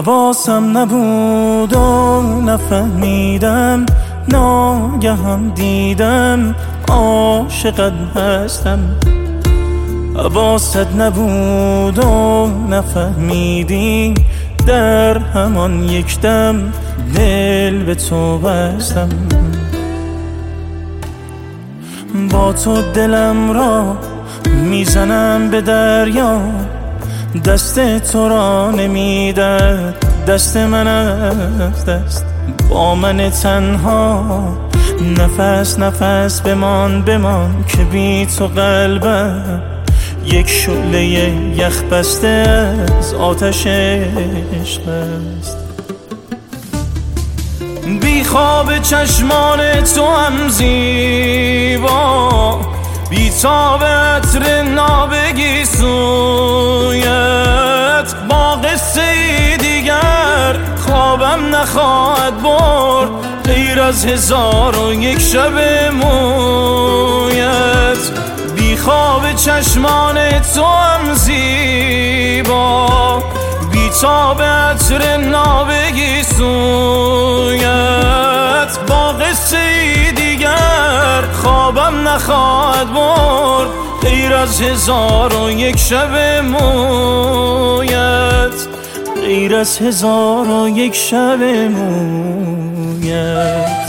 حواسم نبود و نفهمیدم، ناگهان دیدم عاشقت هستم. حواست نبود و نفهمیدی، در همان یک دم دل به تو بستم. با تو دلم را میزنم به دریا، دست تو را نمیدهد دست من از دست. با من تنها نفس نفس بمان که بی تو قلبم یک شعله یخ بسته از آتش عشق است. بی خواب چشمان تو هم زیبا، بی تاب عطر نابگی سویت. با قصه دیگر خوابم نخواهد برد، غیر از 1001 شب مویت. بی خواب چشمان تو هم زیبا، بی تاب عطر نابگی سویت. با قصه دیگر خوابم نخواهد برد، غیر از 1001 شب مویت. غیر از 1001 شب مویت.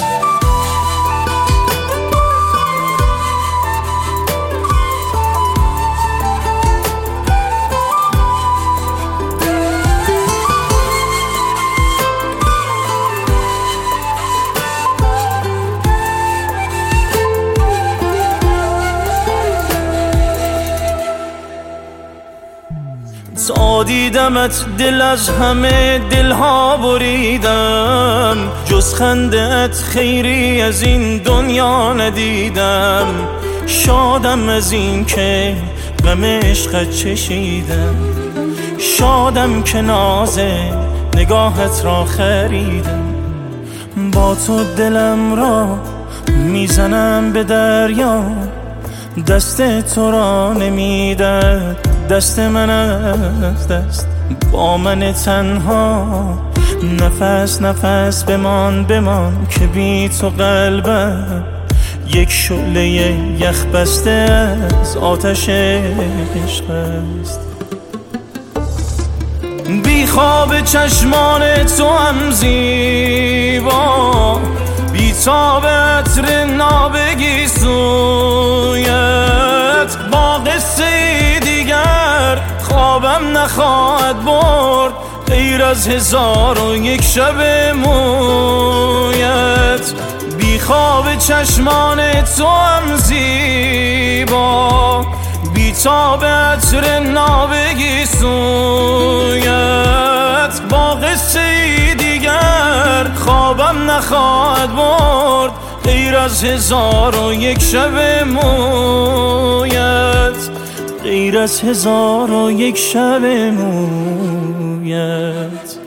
تا دیدمت دل از همه دلها بریدم، جز خنده‌ات خیری از این دنیا ندیدم. شادم از این که غم عشقت چشیدم، شادم که ناز نگاهت را خریدم. با تو دلم را میزنم به دریا، دست تو را نمیدهد دست من از دست. با من تنها نفس نفس بمان که بی تو قلبم یک شعله یخ بسته از آتش عشق است. بی خواب چشمان تو هم زیبا، بی تاب عطر نابگی سویت. با قصه دیگر خوابم نخواهد برد، غیر از 1001 شب مویت. بی خواب چشمان تو هم زیبا، بی تاب عطر نابگی سویت. با قصه دیگر خوابم نخواهد برد، غیر از 1001 شب مویت. غیر از 1001 شب مویت.